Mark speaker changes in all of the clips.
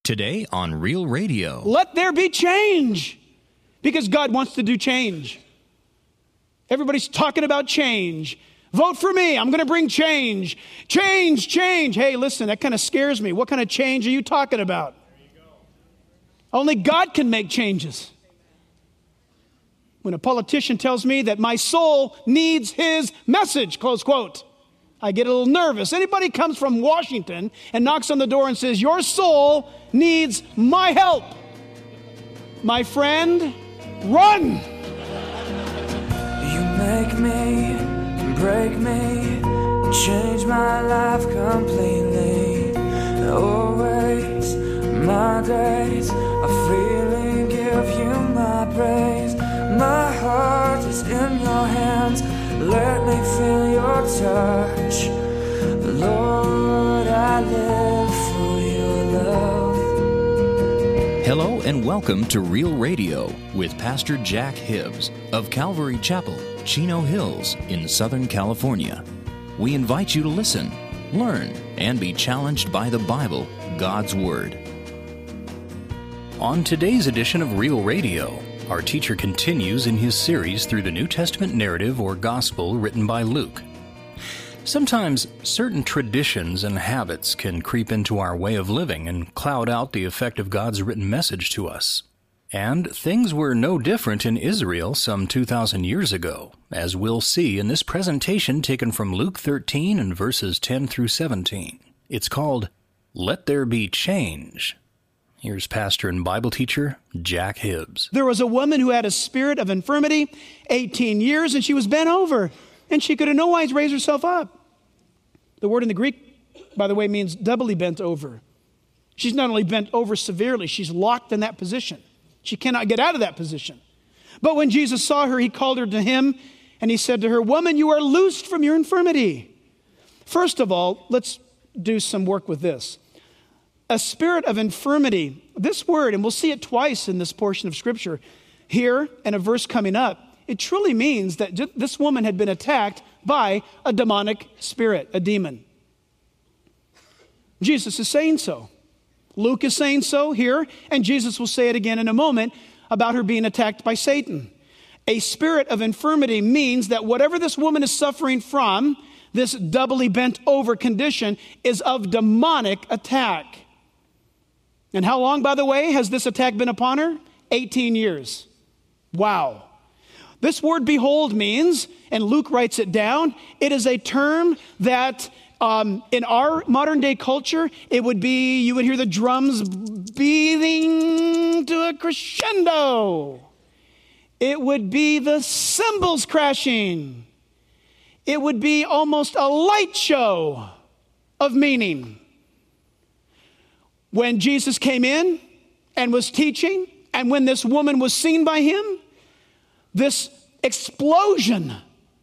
Speaker 1: Today on Real Radio.
Speaker 2: Let there be change, because God wants to do change. Everybody's talking about change. Vote for me. I'm going to bring change. Change, change. Hey, listen, that kind of scares me. What kind of change are you talking about? Only God can make changes. When a politician tells me that my soul needs his message, close quote, I get a little nervous. Anybody comes from Washington and knocks on the door and says, your soul needs my help, my friend, run.
Speaker 3: You make me, break me, change my life completely. Always my days are feeling, give you my praise. My heart is in your hands, let me feel your touch. Lord, I live for your love.
Speaker 1: Hello and welcome to Real Radio with Pastor Jack Hibbs of Calvary Chapel, Chino Hills in Southern California. We invite you to listen, learn, and be challenged by the Bible, God's Word. On today's edition of Real Radio, our teacher continues in his series through the New Testament narrative or gospel written by Luke. Sometimes certain traditions and habits can creep into our way of living and cloud out the effect of God's written message to us. And things were no different in Israel some 2,000 years ago, as we'll see in this presentation taken from Luke 13 and verses 10 through 17. It's called, Let There Be Change. Here's pastor and Bible teacher, Jack Hibbs.
Speaker 2: There was a woman who had a spirit of infirmity, 18 years, and she was bent over, and she could in no wise raise herself up. The word in the Greek, by the way, means doubly bent over. She's not only bent over severely, she's locked in that position. She cannot get out of that position. But when Jesus saw her, he called her to him, and he said to her, Woman, you are loosed from your infirmity. First of all, let's do some work with this. A spirit of infirmity, this word, and we'll see it twice in this portion of Scripture, here and a verse coming up, it truly means that this woman had been attacked by a demonic spirit, a demon. Jesus is saying so. Luke is saying so here, and Jesus will say it again in a moment about her being attacked by Satan. A spirit of infirmity means that whatever this woman is suffering from, this doubly bent over condition, is of demonic attack. And how long, by the way, has this attack been upon her? 18 years. Wow. This word behold means, and Luke writes it down, it is a term that in our modern day culture, it would be, you would hear the drums beating to a crescendo. It would be the cymbals crashing. It would be almost a light show of meaning. When Jesus came in and was teaching, and when this woman was seen by him, this explosion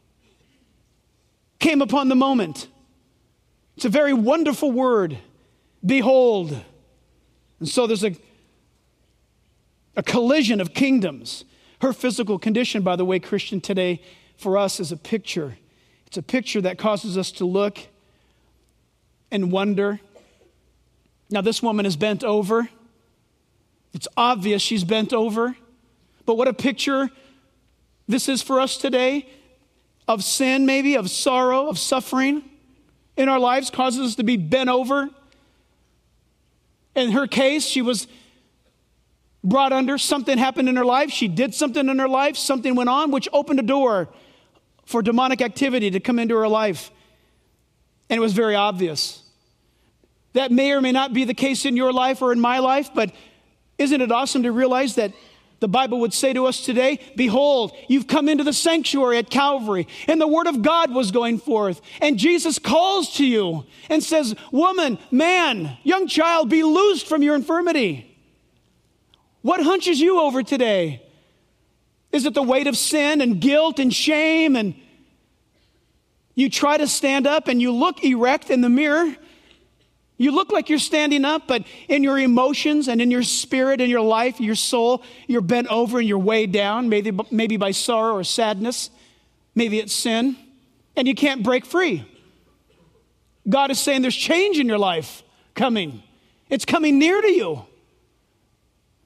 Speaker 2: came upon the moment. It's a very wonderful word, behold. And so there's a collision of kingdoms. Her physical condition, by the way, Christian, today for us is a picture. It's a picture that causes us to look and wonder. Now, this woman is bent over. It's obvious she's bent over. But what a picture this is for us today of sin, maybe, of sorrow, of suffering in our lives, causes us to be bent over. In her case, she was brought under. Something happened in her life. She did something in her life. Something went on, which opened a door for demonic activity to come into her life. And it was very obvious. That may or may not be the case in your life or in my life, but isn't it awesome to realize that the Bible would say to us today, behold, you've come into the sanctuary at Calvary, and the word of God was going forth, and Jesus calls to you and says, woman, man, young child, be loosed from your infirmity. What hunches you over today? Is it the weight of sin and guilt and shame? And you try to stand up and you look erect in the mirror. You look like you're standing up, but in your emotions and in your spirit, in your life, your soul, you're bent over and you're weighed down, maybe by sorrow or sadness. Maybe it's sin, and you can't break free. God is saying there's change in your life coming. It's coming near to you.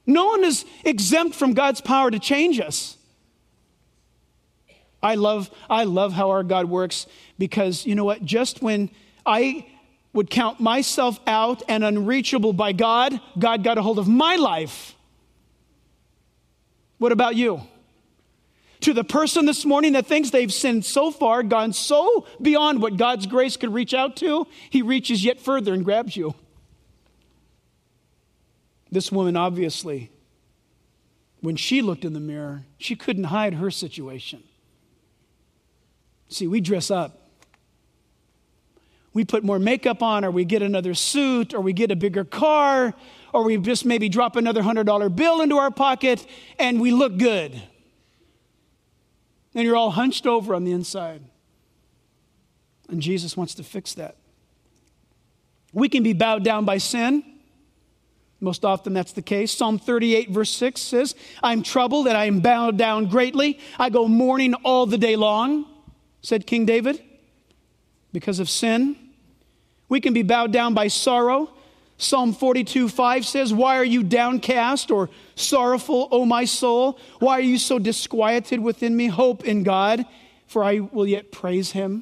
Speaker 2: No one is exempt from God's power to change us. I love how our God works, because you know what? Just when I would count myself out and unreachable by God, God got a hold of my life. What about you? To the person this morning that thinks they've sinned so far, gone so beyond what God's grace could reach out to, he reaches yet further and grabs you. This woman, obviously, when she looked in the mirror, she couldn't hide her situation. See, we dress up. We put more makeup on, or we get another suit, or we get a bigger car, or we just maybe drop another $100 bill into our pocket, and we look good. And you're all hunched over on the inside. And Jesus wants to fix that. We can be bowed down by sin. Most often that's the case. Psalm 38 verse 6 says, I'm troubled and I am bowed down greatly. I go mourning all the day long, said King David, because of sin. We can be bowed down by sorrow. Psalm 42:5 says, why are you downcast or sorrowful, O my soul? Why are you so disquieted within me? Hope in God, for I will yet praise him.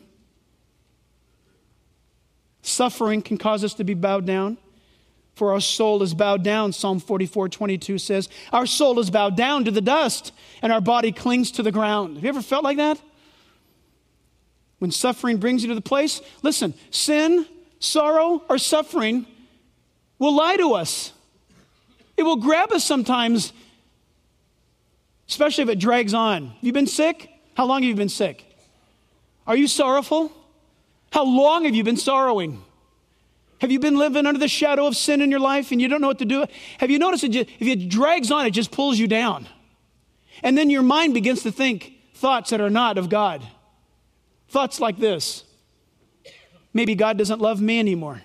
Speaker 2: Suffering can cause us to be bowed down, for our soul is bowed down. Psalm 44:22 says, our soul is bowed down to the dust, and our body clings to the ground. Have you ever felt like that? When suffering brings you to the place, listen, sin, sorrow, or suffering will lie to us. It will grab us sometimes, especially if it drags on. Have you been sick? How long have you been sick? Are you sorrowful? How long have you been sorrowing? Have you been living under the shadow of sin in your life and you don't know what to do? Have you noticed if it drags on, it just pulls you down? And then your mind begins to think thoughts that are not of God. Thoughts like this: maybe God doesn't love me anymore.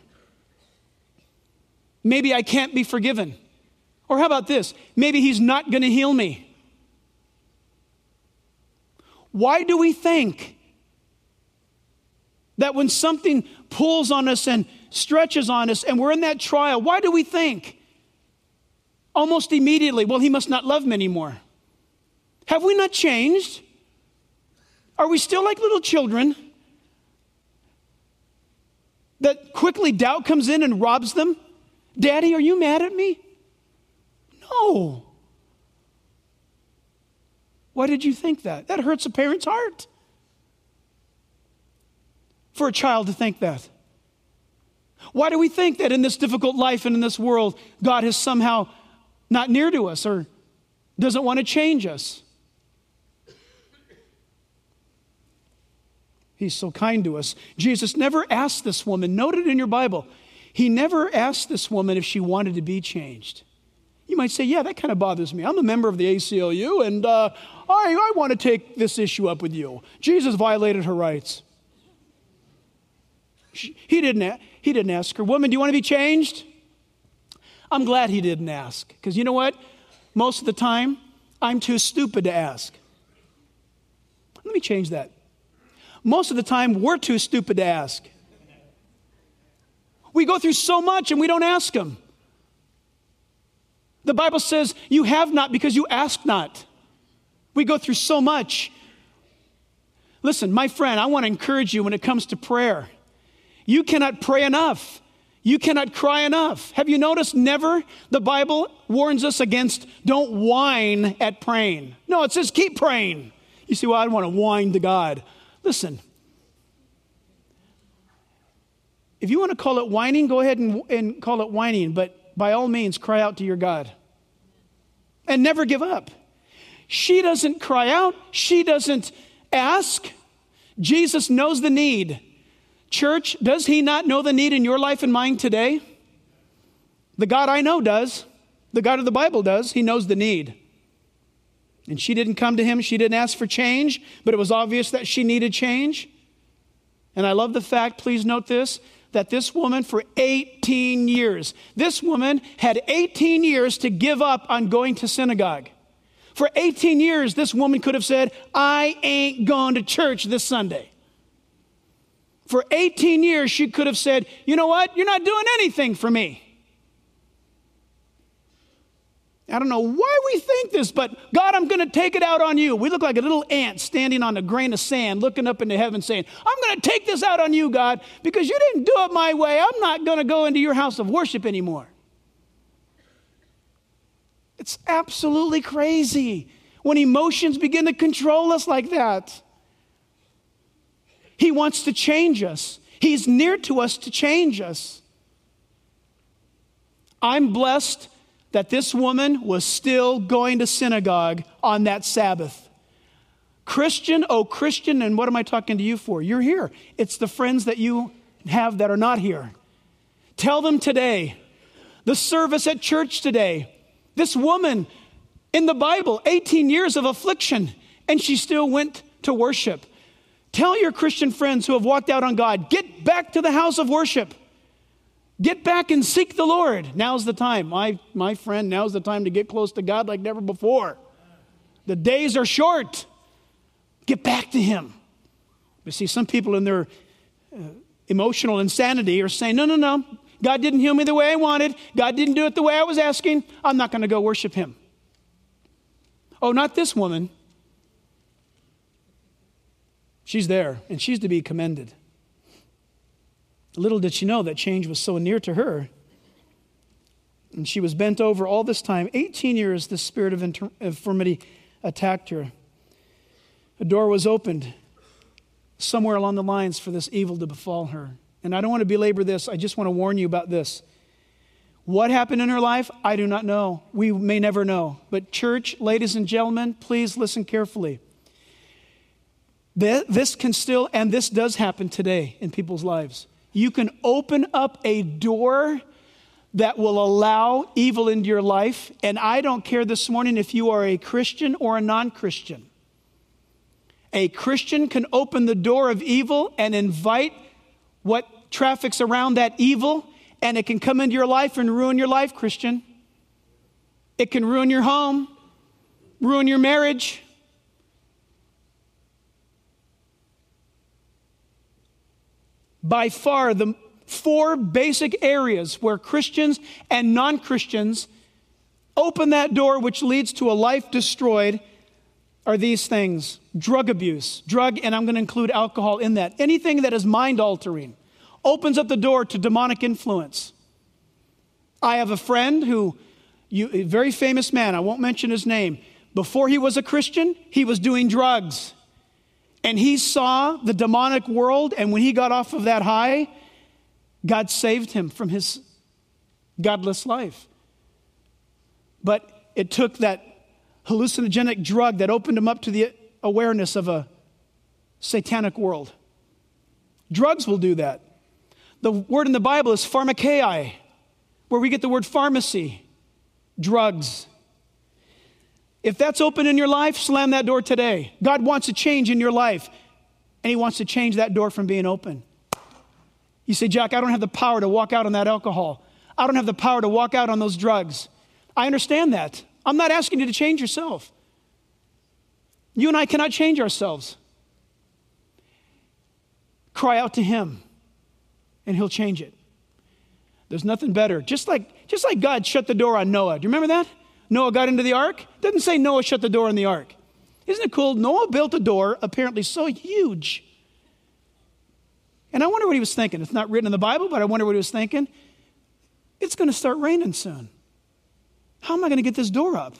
Speaker 2: Maybe I can't be forgiven. Or how about this? Maybe he's not going to heal me. Why do we think that when something pulls on us and stretches on us and we're in that trial, why do we think almost immediately, well, he must not love me anymore? Have we not changed? Are we still like little children that quickly doubt comes in and robs them? Daddy, are you mad at me? No. Why did you think that? That hurts a parent's heart. For a child to think that. Why do we think that in this difficult life and in this world, God is somehow not near to us or doesn't want to change us? He's so kind to us. Jesus never asked this woman, note it in your Bible, he never asked this woman if she wanted to be changed. You might say, yeah, that kind of bothers me. I'm a member of the ACLU, and I want to take this issue up with you. Jesus violated her rights. He didn't ask her, woman, do you want to be changed? I'm glad he didn't ask, because you know what? Most of the time, I'm too stupid to ask. Let me change that. Most of the time, we're too stupid to ask. We go through so much and we don't ask him. The Bible says, you have not because you ask not. We go through so much. Listen, my friend, I want to encourage you when it comes to prayer. You cannot pray enough. You cannot cry enough. Have you noticed never the Bible warns us against don't whine at praying. No, it says keep praying. You say, well, I don't want to whine to God. Listen, if you want to call it whining, go ahead and call it whining, but by all means, cry out to your God. And never give up. She doesn't cry out. She doesn't ask. Jesus knows the need. Church, does he not know the need in your life and mine today? The God I know does. The God of the Bible does. He knows the need. And she didn't come to him. She didn't ask for change, but it was obvious that she needed change. And I love the fact, please note this, that this woman for 18 years, this woman had 18 years to give up on going to synagogue. For 18 years, this woman could have said, I ain't going to church this Sunday. For 18 years, she could have said, you know what? You're not doing anything for me. I don't know why we think this, but God, I'm going to take it out on you. We look like a little ant standing on a grain of sand, looking up into heaven saying, I'm going to take this out on you, God, because you didn't do it my way. I'm not going to go into your house of worship anymore. It's absolutely crazy when emotions begin to control us like that. He wants to change us. He's near to us to change us. I'm blessed that this woman was still going to synagogue on that Sabbath. Christian, oh Christian, and what am I talking to you for? You're here. It's the friends that you have that are not here. Tell them today, the service at church today, this woman in the Bible, 18 years of affliction, and she still went to worship. Tell your Christian friends who have walked out on God, get back to the house of worship. Get back and seek the Lord. Now's the time. My friend, now's the time to get close to God like never before. The days are short. Get back to Him. But see, some people in their emotional insanity are saying, no. God didn't heal me the way I wanted. God didn't do it the way I was asking. I'm not going to go worship Him. Oh, not this woman. She's there, and she's to be commended. Little did she know that change was so near to her. And she was bent over all this time. 18 years, the spirit of infirmity attacked her. A door was opened somewhere along the lines for this evil to befall her. And I don't want to belabor this. I just want to warn you about this. What happened in her life, I do not know. We may never know. But church, ladies and gentlemen, please listen carefully. This can still, and this does happen today in people's lives. You can open up a door that will allow evil into your life. And I don't care this morning if you are a Christian or a non-Christian. A Christian can open the door of evil and invite what traffics around that evil, and it can come into your life and ruin your life, Christian. It can ruin your home, ruin your marriage. By far, the 4 basic areas where Christians and non-Christians open that door which leads to a life destroyed are these things. Drug abuse. Drug, and I'm going to include alcohol in that. Anything that is mind-altering opens up the door to demonic influence. I have a friend a very famous man, I won't mention his name. Before he was a Christian, he was doing drugs. And he saw the demonic world, and when he got off of that high, God saved him from his godless life. But it took that hallucinogenic drug that opened him up to the awareness of a satanic world. Drugs will do that. The word in the Bible is pharmakeia, where we get the word pharmacy, drugs. If that's open in your life, slam that door today. God wants a change in your life, and He wants to change that door from being open. You say, Jack, I don't have the power to walk out on that alcohol. I don't have the power to walk out on those drugs. I understand that. I'm not asking you to change yourself. You and I cannot change ourselves. Cry out to Him, and He'll change it. There's nothing better. Just like God shut the door on Noah. Do you remember that? Noah got into the ark. It doesn't say Noah shut the door on the ark. Isn't it cool? Noah built a door apparently so huge. And I wonder what he was thinking. It's not written in the Bible, but I wonder what he was thinking. It's going to start raining soon. How am I going to get this door up?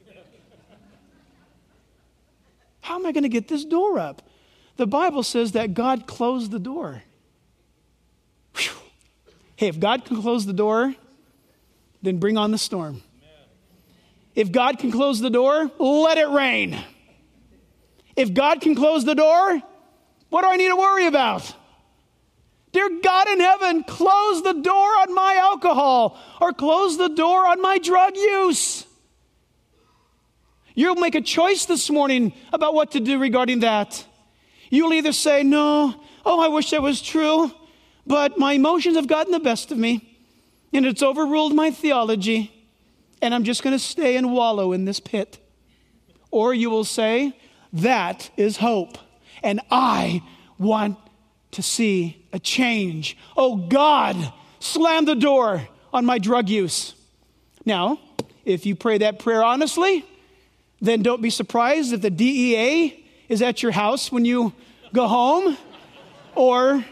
Speaker 2: How am I going to get this door up? The Bible says that God closed the door. Whew. Hey, if God can close the door, then bring on the storm. If God can close the door, let it rain. If God can close the door, what do I need to worry about? Dear God in heaven, close the door on my alcohol or close the door on my drug use. You'll make a choice this morning about what to do regarding that. You'll either say, no, I wish that was true, but my emotions have gotten the best of me, and it's overruled my theology, and I'm just going to stay and wallow in this pit. Or you will say, that is hope, and I want to see a change. Oh God, slam the door on my drug use. Now, if you pray that prayer honestly, then don't be surprised if the DEA is at your house when you go home, or,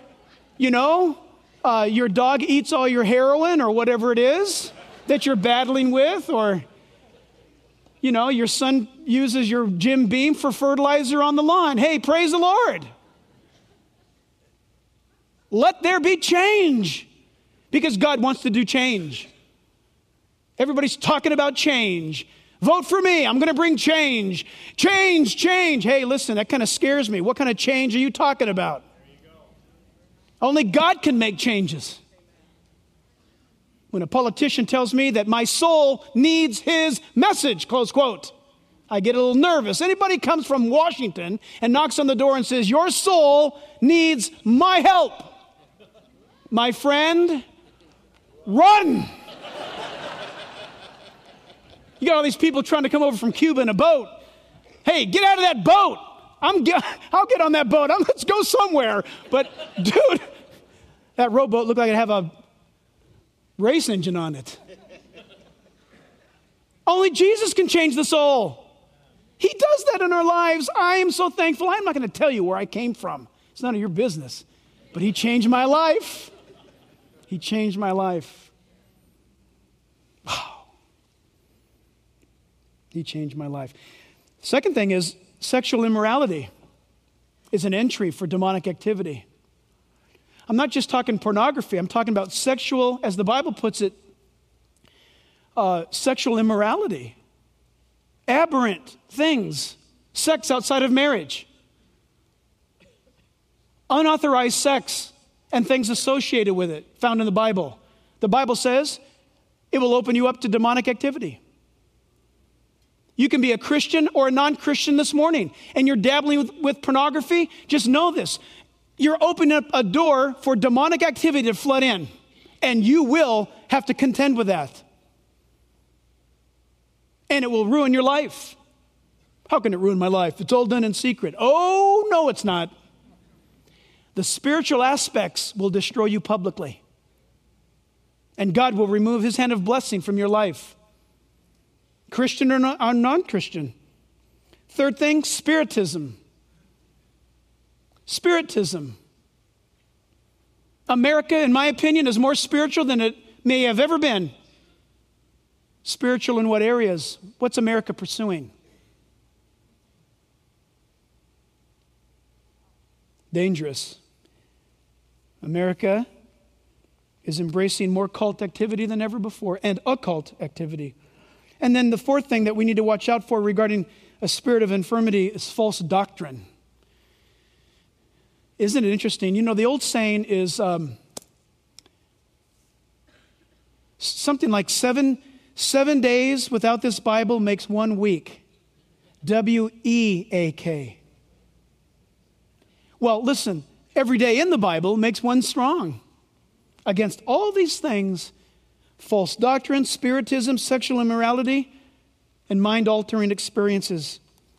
Speaker 2: your dog eats all your heroin or whatever it is that you're battling with, or, your son uses your Jim Beam for fertilizer on the lawn. Hey, praise the Lord. Let there be change, because God wants to do change. Everybody's talking about change. Vote for me. I'm going to bring change. Change, change. Hey, listen, that kind of scares me. What kind of change are you talking about? Only God can make changes. When a politician tells me that my soul needs his message, close quote, I get a little nervous. Anybody comes from Washington and knocks on the door and says, your soul needs my help, my friend, run. You got all these people trying to come over from Cuba in a boat. Hey, get out of that boat. I'll get on that boat. Let's go somewhere. But, dude, that rowboat looked like it had a race engine on it. Only Jesus can change the soul. He does that in our lives. I am so thankful. I'm not going to tell you where I came from. It's none of your business. But he changed my life. He changed my life. Wow. He changed my life. Second thing is sexual immorality is an entry for demonic activity. I'm not just talking pornography. I'm talking about sexual, as the Bible puts it, sexual immorality. Aberrant things. Sex outside of marriage. Unauthorized sex and things associated with it found in the Bible. The Bible says it will open you up to demonic activity. You can be a Christian or a non-Christian this morning, and you're dabbling with pornography. Just know this. You're opening up a door for demonic activity to flood in, and you will have to contend with that. And it will ruin your life. How can it ruin my life? It's all done in secret. Oh, no, it's not. The spiritual aspects will destroy you publicly, and God will remove his hand of blessing from your life. Christian or non-Christian. Third thing, spiritism. Spiritism. America, in my opinion, is more spiritual than it may have ever been. Spiritual in what areas? What's America pursuing? Dangerous. America is embracing more cult activity than ever before, and occult activity. And then the fourth thing that we need to watch out for regarding a spirit of infirmity is false doctrine. Isn't it interesting? The old saying is something like seven days without this Bible makes 1 week. W-E-A-K. Well, listen, every day in the Bible makes one strong. Against all these things, false doctrine, spiritism, sexual immorality, and mind-altering experiences.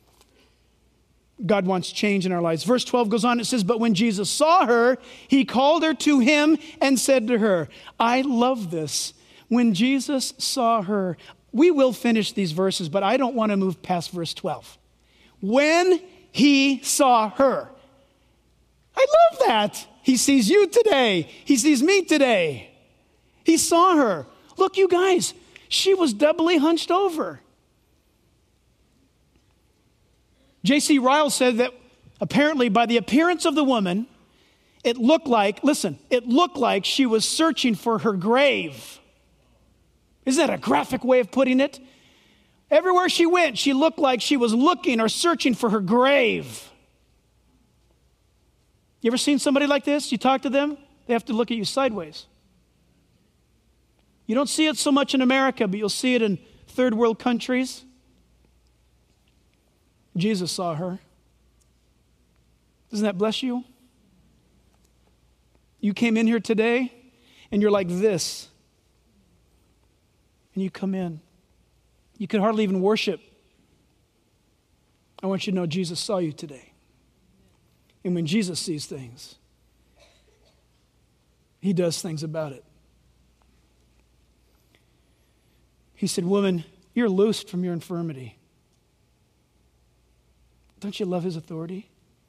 Speaker 2: God wants change in our lives. Verse 12 goes on, it says, but when Jesus saw her, he called her to him and said to her, I love this. When Jesus saw her, we will finish these verses, but I don't want to move past verse 12. When he saw her. I love that. He sees you today. He sees me today. He saw her. Look, you guys, she was doubly hunched over. J.C. Ryle said that apparently by the appearance of the woman, it looked like she was searching for her grave. Isn't that a graphic way of putting it? Everywhere she went, she looked like she was looking or searching for her grave. You ever seen somebody like this? You talk to them, they have to look at you sideways. You don't see it so much in America, but you'll see it in third world countries. Jesus saw her. Doesn't that bless you? You came in here today and you're like this. And you come in. You could hardly even worship. I want you to know Jesus saw you today. And when Jesus sees things, he does things about it. He said, woman, You're loosed from your infirmity. Don't you love his authority?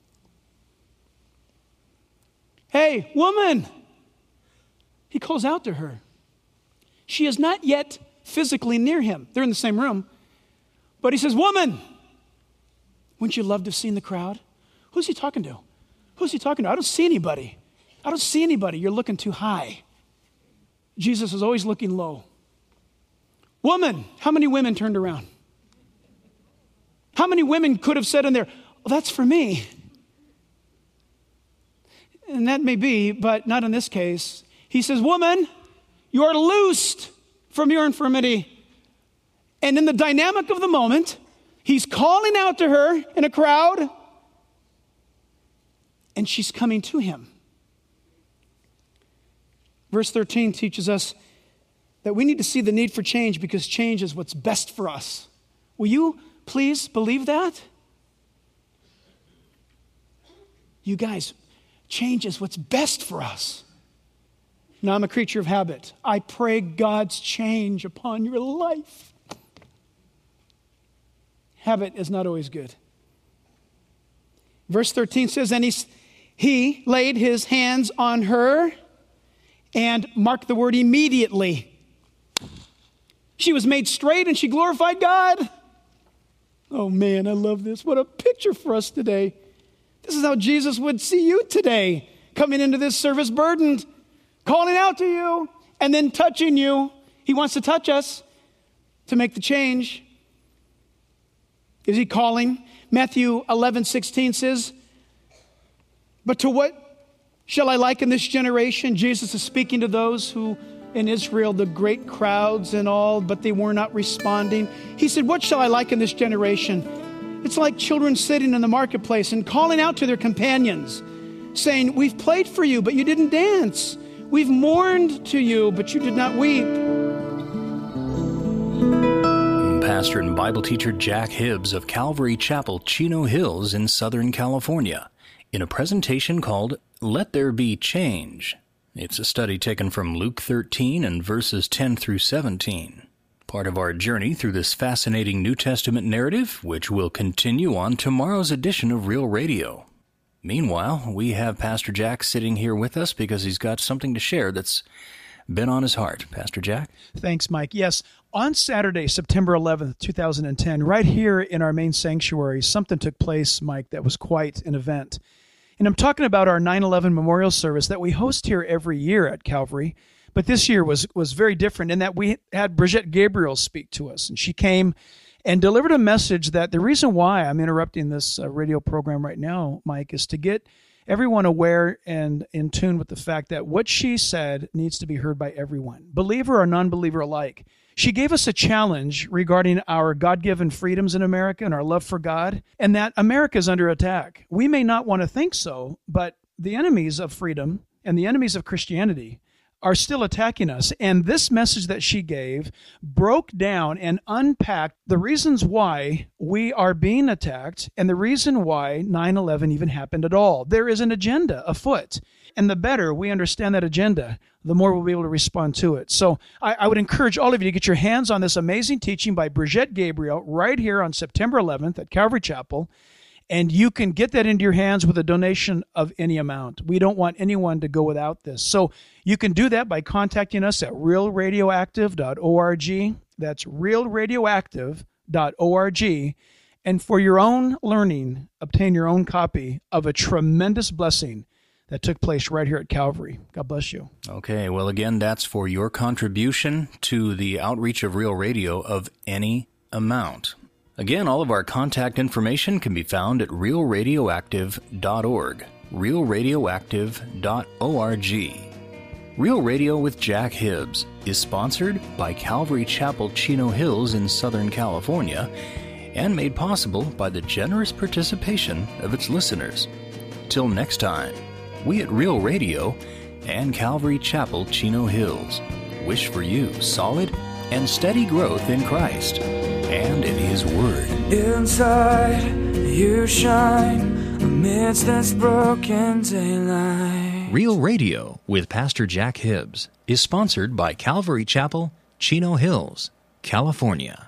Speaker 2: Hey, woman! He calls out to her. She is not yet physically near him. They're in the same room. But he says, woman! Wouldn't you love to have seen the crowd? Who's he talking to? Who's he talking to? I don't see anybody. I don't see anybody. You're looking too high. Jesus is always looking low. Woman! How many women turned around? How many women could have said in there, well, that's for me? And that may be, but not in this case. He says, woman, you are loosed from your infirmity. And in the dynamic of the moment, he's calling out to her in a crowd, and she's coming to him. Verse 13 teaches us that we need to see the need for change because change is what's best for us. Will you please believe that? You guys, change is what's best for us. Now, I'm a creature of habit. I pray God's change upon your life. Habit is not always good. Verse 13 says, and he laid his hands on her and mark the word immediately. She was made straight and she glorified God. Oh man, I love this. What a picture for us today. This is how Jesus would see you today, coming into this service burdened, calling out to you, and then touching you. He wants to touch us to make the change. Is he calling? Matthew 11:16 says, but to what shall I liken this generation? Jesus is speaking to those who in Israel, the great crowds and all, but they were not responding. He said, what shall I liken this generation? It's like children sitting in the marketplace and calling out to their companions, saying, we've played for you, but you didn't dance. We've mourned to you, but you did not weep.
Speaker 1: Pastor and Bible teacher Jack Hibbs of Calvary Chapel, Chino Hills in Southern California, in a presentation called Let There Be Change. It's a study taken from Luke 13 and verses 10 through 17. Part of our journey through this fascinating New Testament narrative, which will continue on tomorrow's edition of Real Radio. Meanwhile, we have Pastor Jack sitting here with us because he's got something to share that's been on his heart. Pastor Jack?
Speaker 2: Thanks, Mike. Yes, on Saturday, September 11th, 2010, right here in our main sanctuary, something took place, Mike, that was quite an event. And I'm talking about our 9/11 memorial service that we host here every year at Calvary. But this year was very different in that we had Brigitte Gabriel speak to us. And she came and delivered a message that the reason why I'm interrupting this radio program right now, Mike, is to get everyone aware and in tune with the fact that what she said needs to be heard by everyone, believer or non-believer alike. She gave us a challenge regarding our God-given freedoms in America and our love for God, and that America is under attack. We may not want to think so, but the enemies of freedom and the enemies of Christianity are still attacking us. And this message that she gave broke down and unpacked the reasons why we are being attacked and the reason why 9/11 even happened at all. There is an agenda afoot. And the better we understand that agenda, the more we'll be able to respond to it. So I would encourage all of you to get your hands on this amazing teaching by Brigitte Gabriel right here on September 11th at Calvary Chapel. And you can get that into your hands with a donation of any amount. We don't want anyone to go without this. So you can do that by contacting us at realradioactive.org. That's realradioactive.org. And for your own learning, obtain your own copy of a tremendous blessing that took place right here at Calvary. God bless you.
Speaker 1: Okay, well, again, that's for your contribution to the outreach of Real Radio of any amount. Again, all of our contact information can be found at realradioactive.org, realradioactive.org. Real Radio with Jack Hibbs is sponsored by Calvary Chapel, Chino Hills in Southern California and made possible by the generous participation of its listeners. Till next time, we at Real Radio and Calvary Chapel, Chino Hills wish for you solid and steady growth in Christ and in His Word.
Speaker 3: Inside you shine amidst this broken daylight.
Speaker 1: Real Radio with Pastor Jack Hibbs is sponsored by Calvary Chapel, Chino Hills, California.